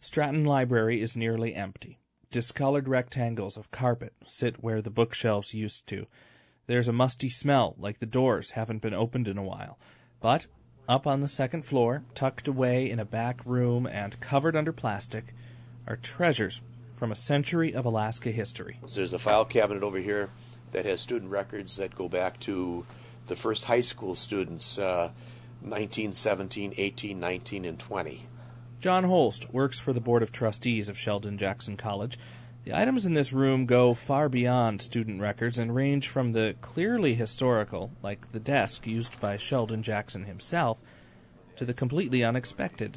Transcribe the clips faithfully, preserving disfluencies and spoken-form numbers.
Stratton Library is nearly empty. Discolored rectangles of carpet sit where the bookshelves used to. There's a musty smell, like the doors haven't been opened in a while. But up on the second floor, tucked away in a back room and covered under plastic, are treasures from a century of Alaska history. There's a file cabinet over here that has student records that go back to the first high school students, uh, nineteen seventeen, eighteen, nineteen, and twenty. John Holst works for the Board of Trustees of Sheldon-Jackson College. The items in this room go far beyond student records and range from the clearly historical, like the desk used by Sheldon Jackson himself, to the completely unexpected.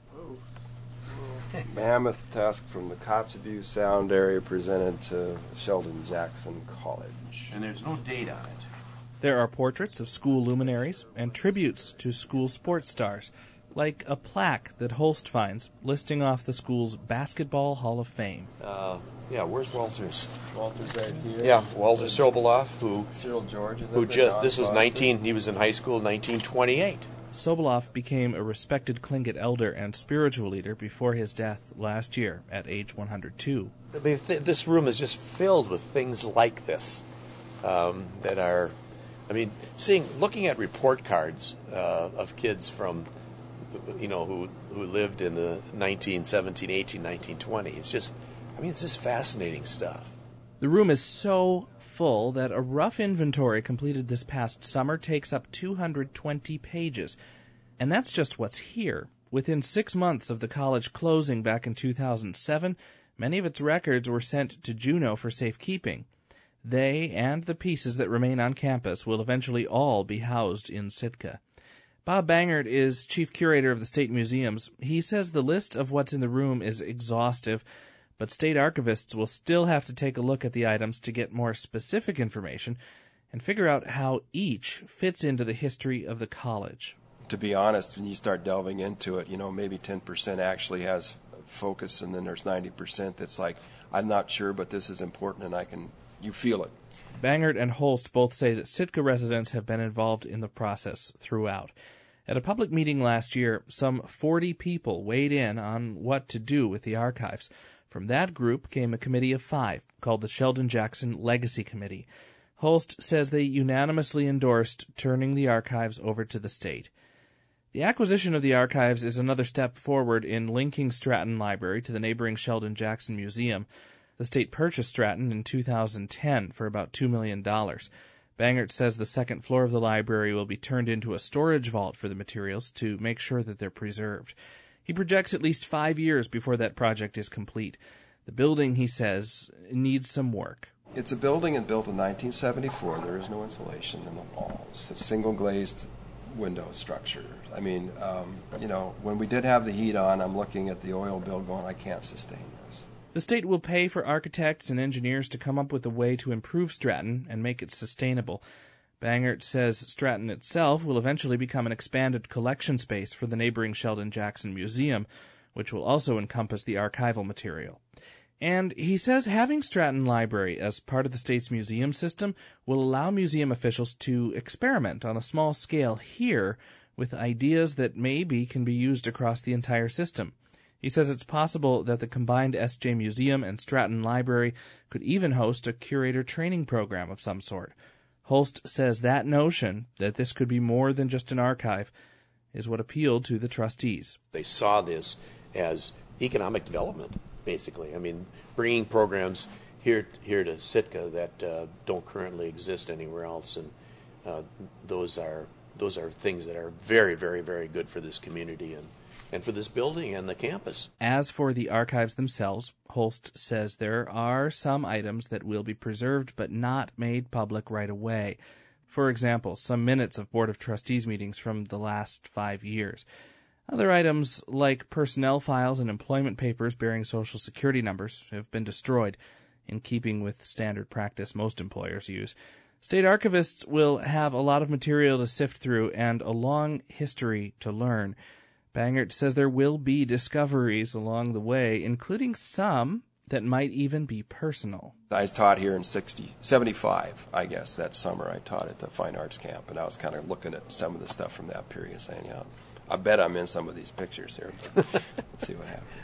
Mammoth tusk from the Kotzebue Sound area presented to Sheldon-Jackson College. And there's no date on it. There are portraits of school luminaries and tributes to school sports stars, like a plaque that Holst finds listing off the school's Basketball Hall of Fame. Uh, yeah, where's Walters? Walter's right here. Yeah, Walter Soboleff, who Cyril George. Is who just this was nineteen. He was in high school, nineteen twenty-eight. Soboleff became a respected Tlingit elder and spiritual leader before his death last year at age one hundred two. I mean, th- this room is just filled with things like this um, that are. I mean, seeing, looking at report cards uh, of kids from, you know, who who lived in the nineteen seventeen, eighteen, nineteen, twenty. It's just, I mean, it's just fascinating stuff. The room is so full that a rough inventory completed this past summer takes up two hundred twenty pages. And that's just what's here. Within six months of the college closing back in two thousand seven, many of its records were sent to Juneau for safekeeping. They and the pieces that remain on campus will eventually all be housed in Sitka. Bob Bangert is chief curator of the State Museums. He says the list of what's in the room is exhaustive, but state archivists will still have to take a look at the items to get more specific information and figure out how each fits into the history of the college. To be honest, when you start delving into it, you know, maybe ten percent actually has focus, and then there's ninety percent that's like, I'm not sure, but this is important, and I can, you feel it. Bangert and Holst both say that Sitka residents have been involved in the process throughout. At a public meeting last year, some forty people weighed in on what to do with the archives. From that group came a committee of five called the Sheldon-Jackson Legacy Committee. Holst says they unanimously endorsed turning the archives over to the state. The acquisition of the archives is another step forward in linking Stratton Library to the neighboring Sheldon-Jackson Museum. The state purchased Stratton in two thousand ten for about two million dollars. Bangert says the second floor of the library will be turned into a storage vault for the materials to make sure that they're preserved. He projects at least five years before that project is complete. The building, he says, needs some work. It's a building and built in nineteen seventy-four. There is no insulation in the walls. It's single glazed window structure. I mean, um, you know, when we did have the heat on, I'm looking at the oil bill going, I can't sustain this. The state will pay for architects and engineers to come up with a way to improve Stratton and make it sustainable. Bangert says Stratton itself will eventually become an expanded collection space for the neighboring Sheldon-Jackson Museum, which will also encompass the archival material. And he says having Stratton Library as part of the state's museum system will allow museum officials to experiment on a small scale here with ideas that maybe can be used across the entire system. He says it's possible that the combined S J Museum and Stratton Library could even host a curator training program of some sort. Holst says that notion, that this could be more than just an archive, is what appealed to the trustees. They saw this as economic development, basically. I mean, bringing programs here here to Sitka that uh, don't currently exist anywhere else, and uh, those are those are things that are very, very, very good for this community and, and for this building and the campus. As for the archives themselves, Holst says there are some items that will be preserved but not made public right away. For example, some minutes of Board of Trustees meetings from the last five years. Other items, like personnel files and employment papers bearing Social Security numbers, have been destroyed, in keeping with standard practice most employers use. State archivists will have a lot of material to sift through and a long history to learn. Bangert says there will be discoveries along the way, including some that might even be personal. I taught here in sixty, seventy-five, I guess, that summer. I taught at the Fine Arts Camp, and I was kind of looking at some of the stuff from that period, saying, yeah, I bet I'm in some of these pictures here, but let's see what happens.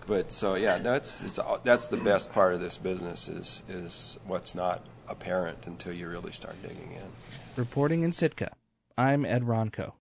But so yeah, no, it's it's that's the best part of this business is is what's not apparent until you really start digging in. Reporting in Sitka, I'm Ed Ronco.